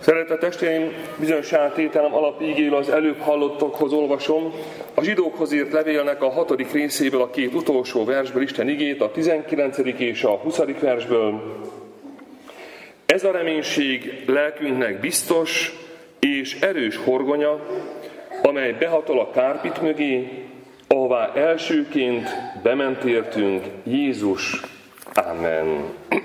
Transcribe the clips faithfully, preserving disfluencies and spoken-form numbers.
Szeretett testvéreim, bizonyos tételem alapigéről az előbb hallottokhoz olvasom. A zsidókhoz írt levélnek a hatodik részéből a két utolsó versből Isten igét, a tizenkilencedik és a huszadik versből. Ez a reménység lelkünknek biztos és erős horgonya, amely behatol a kárpit mögé, ahová elsőként bement értünk, Jézus. Amen.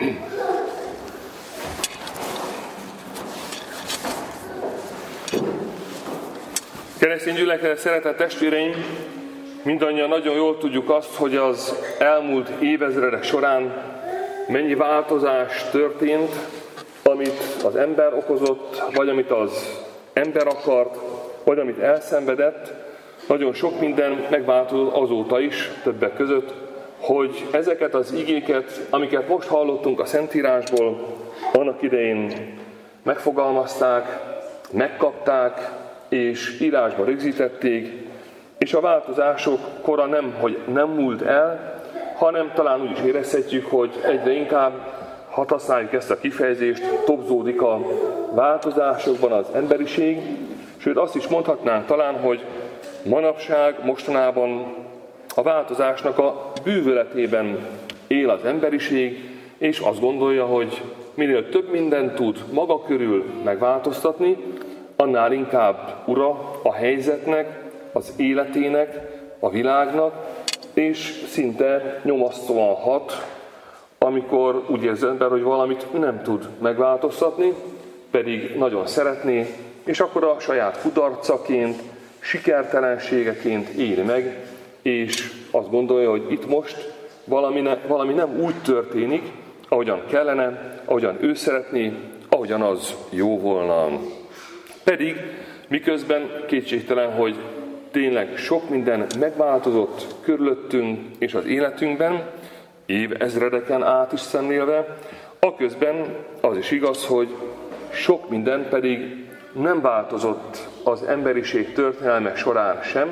Keresztény gyülekezet, szeretett testvéreim, mindannyian nagyon jól tudjuk azt, hogy az elmúlt évezredek során mennyi változás történt, amit az ember okozott, vagy amit az ember akart, vagy amit elszenvedett. Nagyon sok minden megváltozott azóta is, többek között, hogy ezeket az igéket, amiket most hallottunk a Szentírásból, annak idején megfogalmazták, megkapták, és írásba rögzítették, és a változások kora nem, hogy nem múlt el, hanem talán úgy is érezhetjük, hogy egyre inkább, ha használjuk ezt a kifejezést, tobzódik a változásokban az emberiség, sőt azt is mondhatnánk talán, hogy manapság, mostanában a változásnak a bűvöletében él az emberiség, és azt gondolja, hogy minél több mindent tud maga körül megváltoztatni, annál inkább ura a helyzetnek, az életének, a világnak, és szinte nyomasztóan hat, amikor úgy érzi az ember, hogy valamit nem tud megváltoztatni, pedig nagyon szeretné, és akkor a saját kudarcaként, sikertelenségeként éli meg, és azt gondolja, hogy itt most valami, ne, valami nem úgy történik, ahogyan kellene, ahogyan ő szeretné, ahogyan az jó volna. Pedig miközben kétségtelen, hogy tényleg sok minden megváltozott körülöttünk és az életünkben, évezredeken át is szemlélve, aközben az is igaz, hogy sok minden pedig nem változott az emberiség történelme során sem,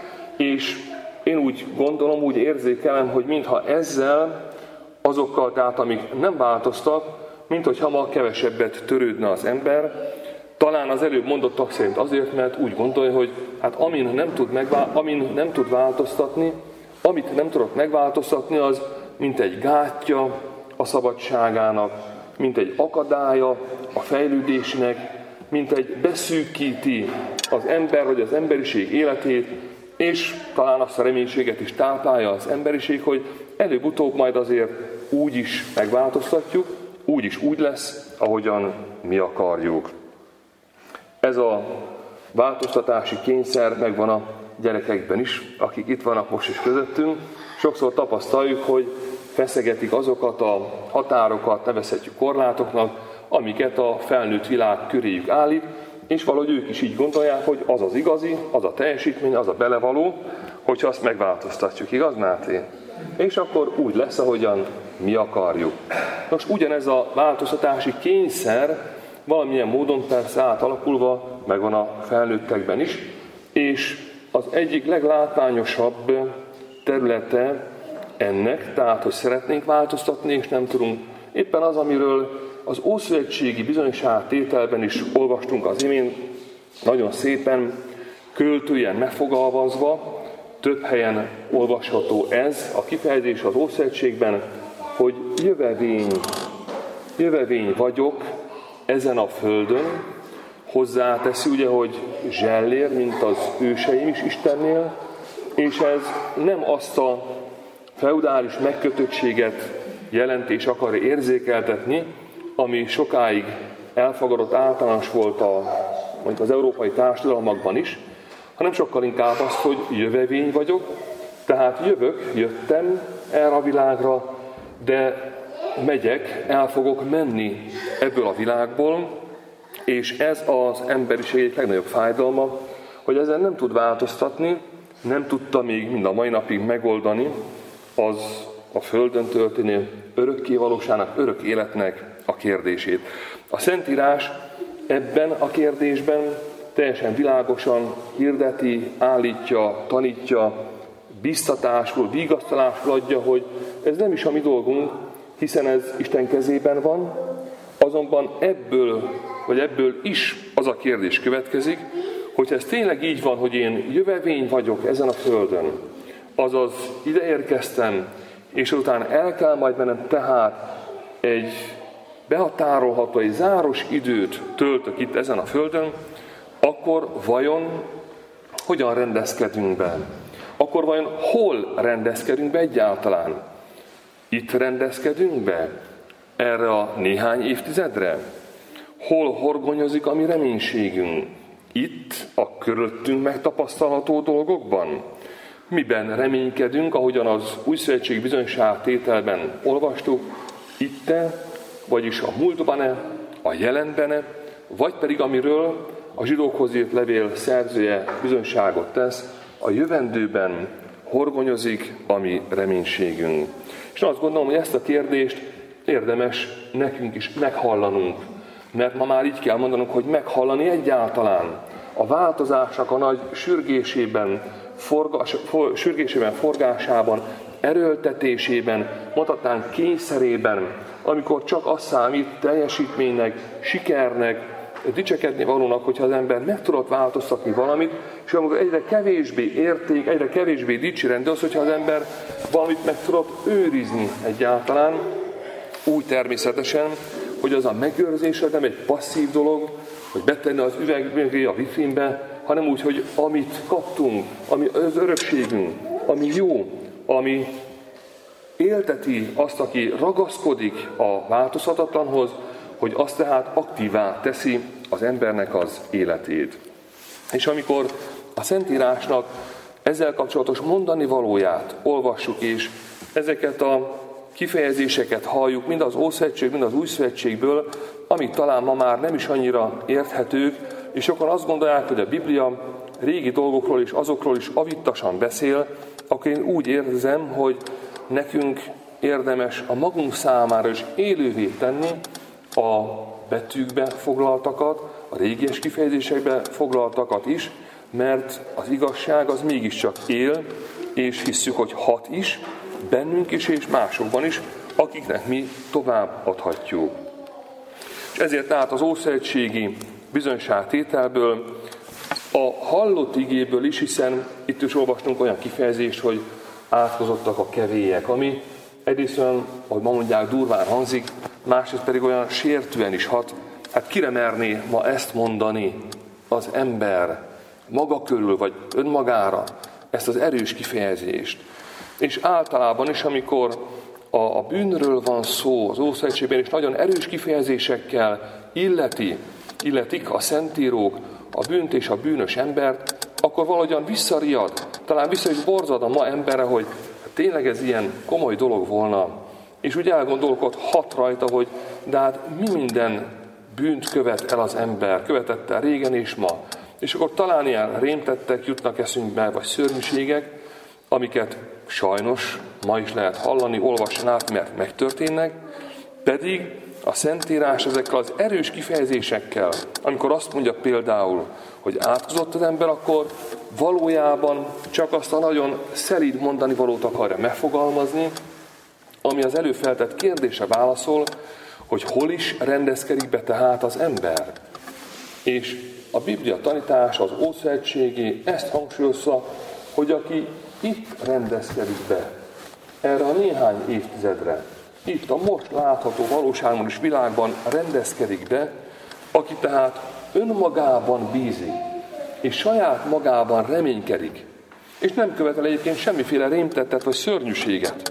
és én úgy gondolom, úgy érzékelem, hogy mintha ezzel, azokkal, tehát amik nem változtak, minthogyha ma kevesebbet törődne az ember, talán az előbb mondottak szerint azért, mert úgy gondolja, hogy hát amin nem tud, megvál, amin nem tud változtatni, amit nem tudok megváltoztatni, az mint egy gátja a szabadságának, mint egy akadálya a fejlődésnek, mint egy beszűkíti az ember vagy az emberiség életét, és talán azt a reménységet is táplálja az emberiség, hogy előbb-utóbb majd azért úgy is megváltoztatjuk, úgy is úgy lesz, ahogyan mi akarjuk. Ez a változtatási kényszer megvan a gyerekekben is, akik itt vannak most is közöttünk. Sokszor tapasztaljuk, hogy feszegetik azokat a határokat, nevezhetjük korlátoknak, amiket a felnőtt világ köréjük állít, és valahogy ők is így gondolják, hogy az az igazi, az a teljesítmény, az a belevaló, hogyha azt megváltoztatjuk, igaz, Máté? És akkor úgy lesz, ahogyan mi akarjuk. Most ugyanez a változtatási kényszer valamilyen módon persze átalakulva megvan a felnőttekben is, és az egyik leglátványosabb területe ennek, tehát hogy szeretnénk változtatni, és nem tudunk, éppen az, amiről az ószövetségi bizonyságtételben is olvastunk az imént, nagyon szépen, költően megfogalmazva, több helyen olvasható ez, a kifejezés az Ószövetségben, hogy jövevény, jövevény vagyok ezen a földön, hozzáteszi ugye, hogy zsellér, mint az őseim is Istennél, és ez nem azt a feudális megkötöttséget jelenti és akarja érzékeltetni, ami sokáig elfogadott általános volt a, mondjuk az európai társadalmakban is, hanem sokkal inkább azt, hogy jövevény vagyok, tehát jövök, jöttem erre a világra, de megyek, el fogok menni ebből a világból, és ez az emberiség egy legnagyobb fájdalma, hogy ezen nem tud változtatni, nem tudta még mind a mai napig megoldani az a földön történő örökké valóságnak, örök életnek a kérdését. A Szentírás ebben a kérdésben teljesen világosan hirdeti, állítja, tanítja, biztatásul, vigasztalásul adja, hogy ez nem is a mi dolgunk, hiszen ez Isten kezében van, azonban ebből vagy ebből is az a kérdés következik, hogy ez tényleg így van, hogy én jövevény vagyok ezen a földön, azaz ide érkeztem, és utána el kell majd mennem, tehát egy behatárolható, egy záros időt töltök itt ezen a földön, akkor vajon hogyan rendezkedünk be? Akkor vajon hol rendezkedünk be egyáltalán? Itt rendezkedünk be? Erre a néhány évtizedre? Hol horgonyozik a mi reménységünk? Itt, a körülöttünk megtapasztalható dolgokban? Miben reménykedünk, ahogyan az Újszövetség bizonyságtételben olvastuk, itte, vagyis a múltban-e, a jelenben-e, vagy pedig amiről a zsidókhoz írt levél szerzője bizonyságot tesz, a jövendőben horgonyozik a mi reménységünk. És azt gondolom, hogy ezt a kérdést érdemes nekünk is meghallanunk, mert ma már így kell mondanunk, hogy meghallani egyáltalán a változásnak a nagy sürgésében, forgás, for, sürgésében, forgásában, erőltetésében, mondhatnánk kényszerében, amikor csak az számít teljesítménynek, sikernek, dicsekedni valónak, hogyha az ember meg tudott változtatni valamit, és amikor egyre kevésbé érték, egyre kevésbé dicsérendő az, hogyha az ember valamit meg tudott őrizni egyáltalán, úgy természetesen, hogy az a megőrzés nem egy passzív dolog, hogy betenni az üvegmögé a vitrínbe, hanem úgy, hogy amit kaptunk, ami az örökségünk, ami jó, ami élteti azt, aki ragaszkodik a változhatatlanhoz, hogy azt tehát aktívá teszi az embernek az életét. És amikor a Szentírásnak ezzel kapcsolatos mondani valóját olvassuk, és ezeket a kifejezéseket halljuk, mind az Ószövetség, mind az Újszövetségből, amik talán ma már nem is annyira érthetők, és sokan azt gondolják, hogy a Biblia régi dolgokról és azokról is avittasan beszél, akkor én úgy érzem, hogy nekünk érdemes a magunk számára is élővé tenni a betűkbe foglaltakat, a régies kifejezésekbe foglaltakat is, mert az igazság az mégiscsak él, és hisszük, hogy hat is, bennünk is és másokban is, akiknek mi tovább adhatjuk. És ezért tehát az ószövetségi bizonyságtételből, a hallott igéből is, hiszen itt is olvastunk olyan kifejezést, hogy átkozottak a kevélyek, ami egyrészt olyan, ahogy ma mondják, durván hangzik, másrészt pedig olyan sértően is hat. Hát kire merné ma ezt mondani az ember maga körül, vagy önmagára, ezt az erős kifejezést. És általában is, amikor a, a bűnről van szó, az Ószövetségben is nagyon erős kifejezésekkel illeti, illetik a szentírók a bűnt és a bűnös embert, akkor valahogyan visszariad, talán vissza is borzad a ma emberre, hogy tényleg ez ilyen komoly dolog volna. És úgy elgondolkodhat rajta, hogy de hát mi minden bűnt követ el az ember, követett el régen és ma. És akkor talán ilyen rémtettek jutnak eszünkbe, vagy szörnyűségek, amiket sajnos ma is lehet hallani, olvasni át, mert megtörténnek, pedig a Szentírás ezekkel az erős kifejezésekkel, amikor azt mondja például, hogy átkozott az ember, akkor valójában csak azt a nagyon szelíd mondani valót akarja megfogalmazni, ami az előfeltett kérdése válaszol, hogy hol is rendezkedik be tehát az ember. És a Biblia tanítása, az ószövetségi ezt hangsúlyozza, hogy aki itt rendezkedik be, erre a néhány évtizedre, itt a most látható valóságban és világban rendezkedik be, aki tehát önmagában bízik, és saját magában reménykedik, és nem követel egyébként semmiféle rémtettet vagy szörnyűséget,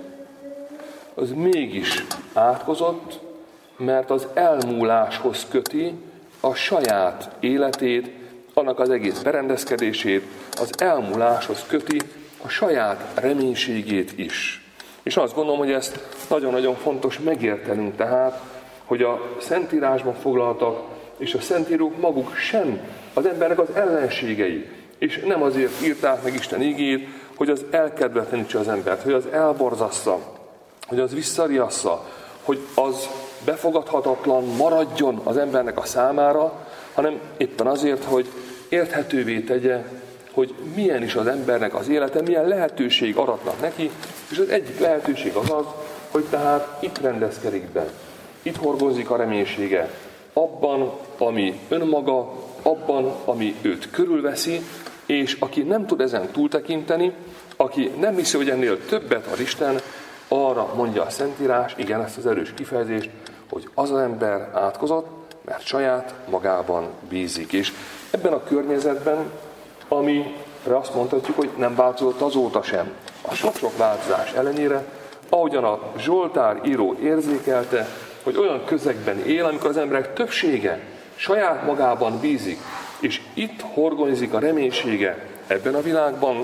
az mégis átkozott, mert az elmúláshoz köti a saját életét, annak az egész berendezkedését, az elmúláshoz köti a saját reménységét is. És azt gondolom, hogy ezt nagyon-nagyon fontos megértenünk tehát, hogy a Szentírásban foglaltak, és a Szentírók maguk sem az embernek az ellenségei. És nem azért írták meg Isten igét, hogy az elkedvetlenítse az embert, hogy az elborzassza, hogy az visszariassza, hogy az befogadhatatlan maradjon az embernek a számára, hanem éppen azért, hogy érthetővé tegye, hogy milyen is az embernek az élete, milyen lehetőség aratnak neki, és az egyik lehetőség az az, hogy tehát itt rendezkedik be, itt horgózik a reménysége, abban, ami önmaga, abban, ami őt körülveszi, és aki nem tud ezen túltekinteni, aki nem hiszi, hogy ennél többet ad Isten, arra mondja a Szentírás, igen, ezt az erős kifejezést, hogy az az ember átkozott, mert saját magában bízik. És ebben a környezetben, amire azt mondhatjuk, hogy nem változott azóta sem, a sok-sok változás ellenére, ahogyan a Zsoltár író érzékelte, hogy olyan közegben él, amikor az emberek többsége saját magában bízik, és itt horgonyozik a reménysége ebben a világban,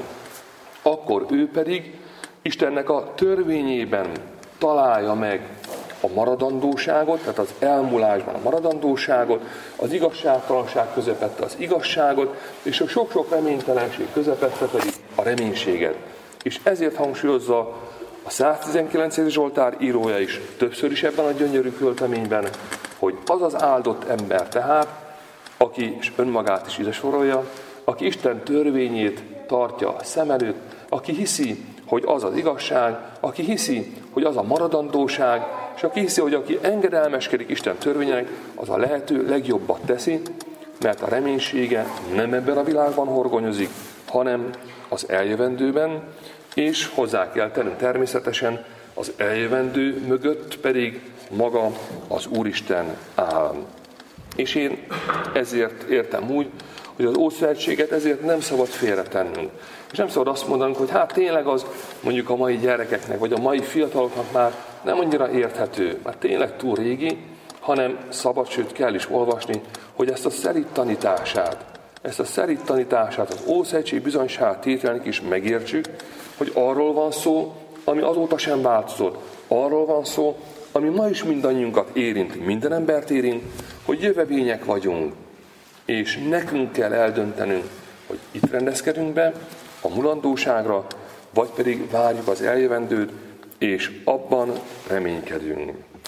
akkor ő pedig Istennek a törvényében találja meg a maradandóságot, tehát az elmúlásban a maradandóságot, az igazságtalanság közepette az igazságot, és a sok-sok reménytelenség közepette pedig a reménységet. És ezért hangsúlyozza a száztizenkilencedik Zsoltár írója is többször is ebben a gyönyörű költeményben, hogy az az áldott ember tehát, aki és önmagát is ide sorolja, aki Isten törvényét tartja szem előtt, aki hiszi, hogy az az igazság, aki hiszi, hogy az a maradandóság, és aki hiszi, hogy aki engedelmeskedik Isten törvényének, az a lehető legjobbat teszi, mert a reménysége nem ebben a világban horgonyozik, hanem az eljövendőben, és hozzá kell tenni természetesen, az eljövendő mögött pedig maga az Úristen áll. És én ezért értem úgy, hogy az Ószövetséget ezért nem szabad félretennünk. És nem szabad azt mondanunk, hogy hát tényleg az mondjuk a mai gyerekeknek, vagy a mai fiataloknak már nem annyira érthető, már tényleg túl régi, hanem szabad, sőt kell is olvasni, hogy ezt a szerint tanítását, ezt a szerint tanítását, az Ószövetség bizonyság tételnek is megértsük, hogy arról van szó, ami azóta sem változott. Arról van szó, ami ma is mindannyiunkat érint, minden embert érint, hogy jövevények vagyunk, és nekünk kell eldöntenünk, hogy itt rendezkedünk be a mulandóságra, vagy pedig várjuk az eljövendőt, és abban reménykedünk.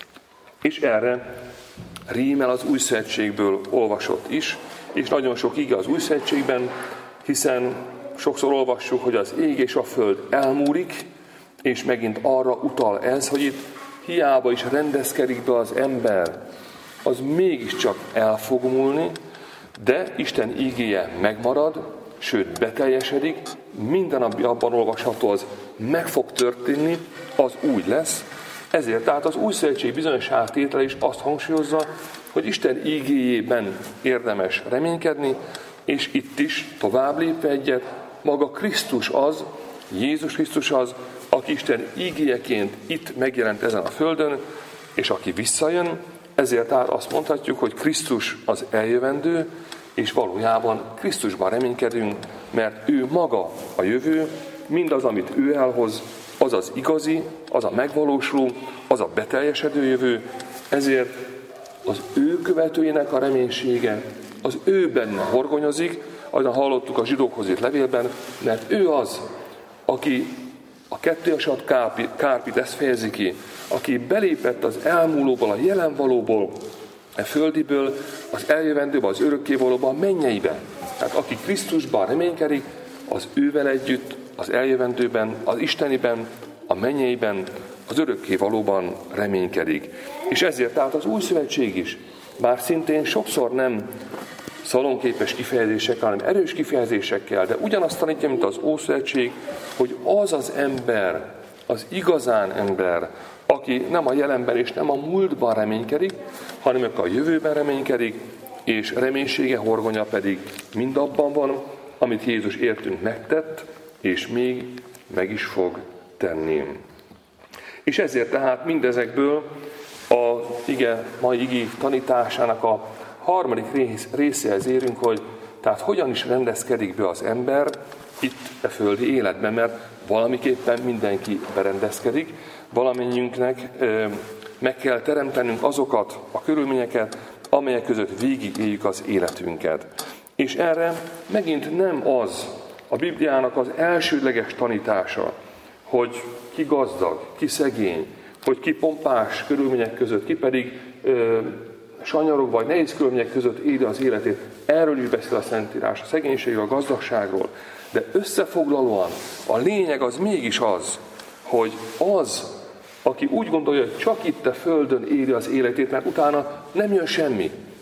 És erre rímel az Új Szövetségből olvasott is, és nagyon sok ige az Új Szövetségben, hiszen sokszor olvassuk, hogy az ég és a föld elmúlik, és megint arra utal ez, hogy itt hiába is rendezkedik be az ember, az mégiscsak el fog múlni, de Isten ígéje megmarad, sőt beteljesedik, minden, ami abban olvasható, az meg fog történni, az úgy lesz. Ezért tehát az Új Szövetség bizonyosságtétele is azt hangsúlyozza, hogy Isten ígéjében érdemes reménykedni, és itt is tovább lépve egyet, maga Krisztus az, Jézus Krisztus az, aki Isten ígéjeként itt megjelent ezen a földön, és aki visszajön, ezért tehát azt mondhatjuk, hogy Krisztus az eljövendő, és valójában Krisztusban reménykedünk, mert ő maga a jövő, mindaz, amit ő elhoz, az az igazi, az a megvalósuló, az a beteljesedő jövő, ezért az ő követőinek a reménysége, az ő benne horgonyozik, ahogyan hallottuk a zsidókhoz írt levélben, mert ő az, aki a kettőasat kárpit ezt fejezi ki, aki belépett az elmúlóból, a jelenvalóból, a földiből, az eljövendőbe, az örökkévalóba, a mennyeibe. Tehát aki Krisztusban reménykedik, az ővel együtt, az eljövendőben, az isteniben, a mennyeiben, az örökkévalóban reménykedik. És ezért tehát az Új Szövetség is, bár szintén sokszor nem szalonképes kifejezésekkel, hanem erős kifejezésekkel, de ugyanazt tanítja, mint az Ószövetség, hogy az az ember, az igazán ember, aki nem a jelenben és nem a múltban reménykedik, hanem a jövőben reménykedik, és reménysége horgonya pedig mindabban van, amit Jézus értünk megtett, és még meg is fog tenni. És ezért tehát mindezekből a ige, mai igi tanításának a harmadik rész, részéhez érünk, hogy tehát hogyan is rendezkedik be az ember itt a földi életben, mert valamiképpen mindenki berendezkedik, valamennyiünknek ö, meg kell teremtenünk azokat a körülményeket, amelyek között végig éljük az életünket. És erre megint nem az a Bibliának az elsődleges tanítása, hogy ki gazdag, ki szegény, hogy ki pompás körülmények között, ki pedig ö, sanyarog vagy nehéz körülmények között éli az életét. Erről is beszél a Szentírás, a szegénységről, a gazdagságról. De összefoglalóan a lényeg az mégis az, hogy az, aki úgy gondolja, hogy csak itt a földön éli az életét, mert utána nem jön semmi.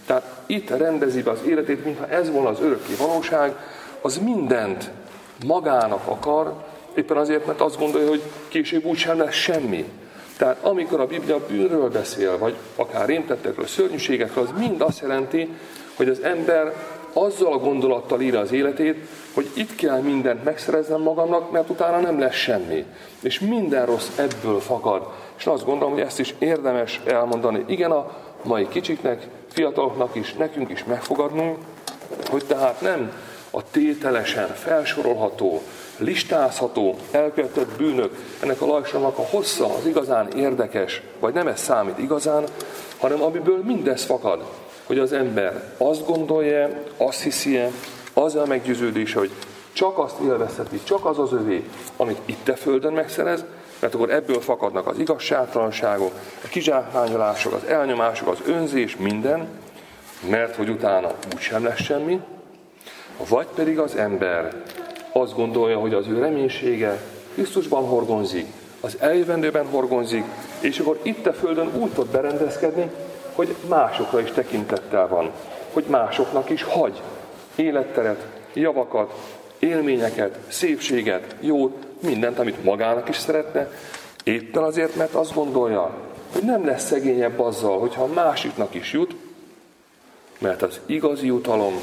Tehát itt rendezi be az életét, mintha ez volna az örökké valóság, az mindent magának akar, éppen azért, mert azt gondolja, hogy később úgysem lesz semmi. Tehát amikor a Biblia bűnről beszél, vagy akár rémtettekről, szörnyűségekről, az mind azt jelenti, hogy az ember azzal a gondolattal írja az életét, hogy itt kell mindent megszereznem magamnak, mert utána nem lesz semmi. És minden rossz ebből fakad. És azt gondolom, hogy ezt is érdemes elmondani. Igen, a mai kicsiknek, fiataloknak is, nekünk is megfogadnunk, hogy tehát nem a tételesen felsorolható, listázható, elkövetett bűnök, ennek a lajsomnak a hossza az igazán érdekes, vagy nem ez számít igazán, hanem amiből mindez fakad, hogy az ember azt gondolja, azt hiszi-e, az a meggyőződése, hogy csak azt élvezheti, csak az az övé, amit itt a földön megszerez, mert akkor ebből fakadnak az igazságtalanságok, a kizsákmányolások, az elnyomások, az önzés, minden, mert hogy utána úgysem lesz semmi, vagy pedig az ember azt gondolja, hogy az ő reménysége Krisztusban horgonzik, az eljövendőben horgonzik, és akkor itt a földön úgy tud berendezkedni, hogy másokra is tekintettel van, hogy másoknak is hagy életteret, javakat, élményeket, szépséget, jót, mindent, amit magának is szeretne, éppen azért, mert azt gondolja, hogy nem lesz szegényebb azzal, hogyha a másiknak is jut, mert az igazi jutalom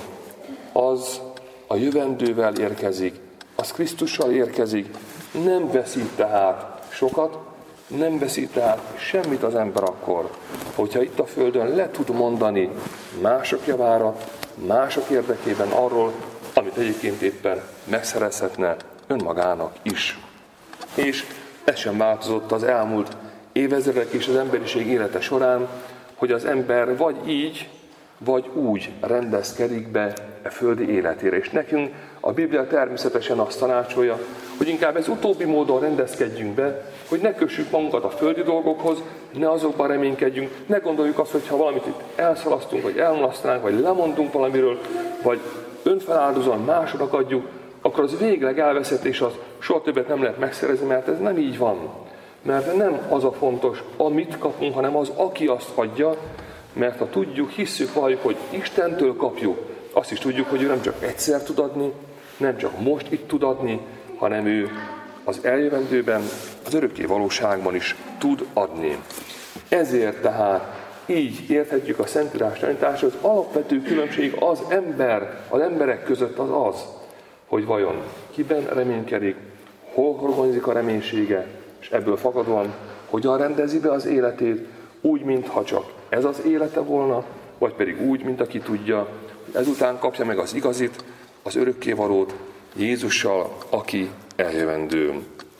az a jövendővel érkezik, az Krisztussal érkezik, nem veszít tehát sokat, nem veszít tehát semmit az ember akkor, hogyha itt a földön le tud mondani mások javára, mások érdekében arról, amit egyébként éppen megszerezhetne önmagának is. És ez sem változott az elmúlt évezredek és az emberiség élete során, hogy az ember vagy így, vagy úgy rendezkedik be a földi életére. És nekünk a Biblia természetesen azt tanácsolja, hogy inkább ez utóbbi módon rendezkedjünk be, hogy ne kössük magunkat a földi dolgokhoz, ne azokban reménykedjünk, ne gondoljuk azt, hogy ha valamit itt elszalasztunk, vagy elmulasztanánk, vagy lemondunk valamiről, vagy önfeláldozóan másodnak adjuk, akkor az végleg elveszett, és az soha többet nem lehet megszerezni, mert ez nem így van. Mert nem az a fontos, amit kapunk, hanem az, aki azt adja, mert ha tudjuk, hisszük, valljuk, hogy Istentől kapjuk, azt is tudjuk, hogy ő nem csak egyszer tud adni, nem csak most itt tud adni, hanem ő az eljövendőben, az örökké valóságban is tud adni. Ezért tehát így érthetjük a Szentírás tanítása, az alapvető különbség az ember, az emberek között az az, hogy vajon kiben reménykedik, hol horgonzik a reménysége, és ebből fakadóan hogyan rendezi be az életét, úgy, mintha csak ez az élete volna, vagy pedig úgy, mint aki tudja, hogy ezután kapja meg az igazit, az örökkévalót Jézussal, aki eljövendő.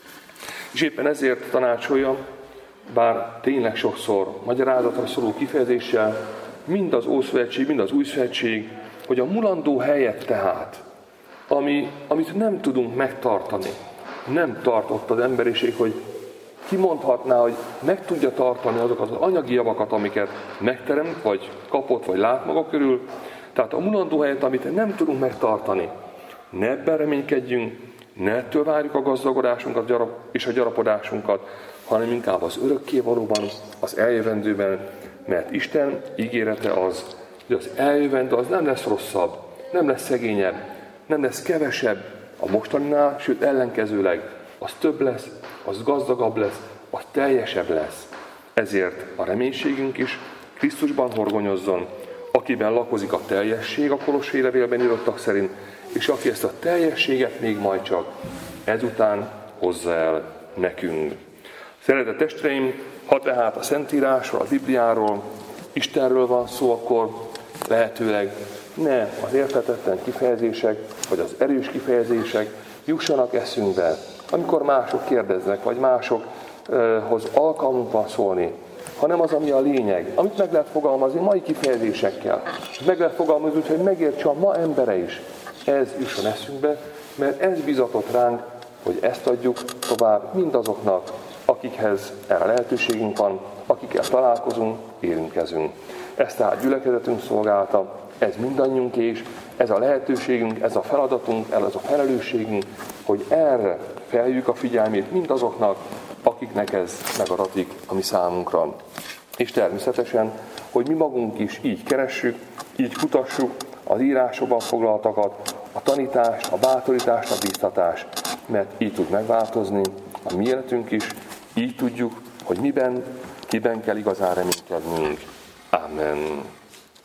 És éppen ezért tanácsolja, bár tényleg sokszor magyarázatra szóló kifejezéssel, mind az Ószövetség, mind az Új Szövetség, hogy a mulandó helyet tehát, ami, amit nem tudunk megtartani, nem tartott az emberiség, hogy kimondhatná, hogy meg tudja tartani azokat az anyagi javakat, amiket megteremt, vagy kapott, vagy lát maga körül. Tehát a mulandó helyet, amit nem tudunk megtartani, ne ebben reménykedjünk, ne ettől várjuk a gazdagodásunkat és a gyarapodásunkat, hanem inkább az örökkévalóban, az eljövendőben, mert Isten ígérete az, hogy az eljövendő az nem lesz rosszabb, nem lesz szegényebb, nem lesz kevesebb a mostaninál, sőt ellenkezőleg az több lesz, az gazdagabb lesz, az teljesebb lesz. Ezért a reménységünk is Krisztusban horgonyozzon, akiben lakozik a teljesség a Kolossé levélben írottak szerint, és aki ezt a teljességet még majd csak ezután hozza el nekünk. Szeretett testvéreim, ha tehát a Szentírásról, a Bibliáról, Istenről van szó, akkor lehetőleg ne az érthetetlen kifejezések, vagy az erős kifejezések jussanak eszünkbe, amikor mások kérdeznek, vagy másokhoz alkalmunk van szólni, hanem az, ami a lényeg, amit meg lehet fogalmazni mai kifejezésekkel. Meg lehet fogalmazni úgy, hogy megértse a ma embere is. Ez jusson eszünkbe, mert ez bizatott ránk, hogy ezt adjuk tovább mindazoknak, akikhez erre lehetőségünk van, akikkel találkozunk, érintkezünk. Ez tehát gyülekezetünk szolgálta, ez mindannyiunké is, ez a lehetőségünk, ez a feladatunk, ez a felelősségünk, hogy erre felhívjuk a figyelmét mindazoknak, akiknek ez megadatik a mi számunkra. És természetesen hogy mi magunk is így keressük, így kutassuk az írásokban foglaltakat, a tanítást, a bátorítást, a bíztatást, mert így tud megváltozni a mi életünk is, így tudjuk, hogy miben, kiben kell igazán reménykednünk. Amen.